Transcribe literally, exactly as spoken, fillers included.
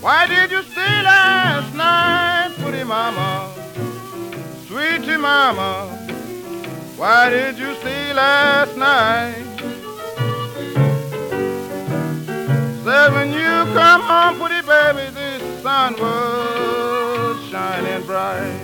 Why did you stay last night, pretty mama, sweetie mama? Why did you stay last night? Said when you come home, pretty baby, the sun was shining bright.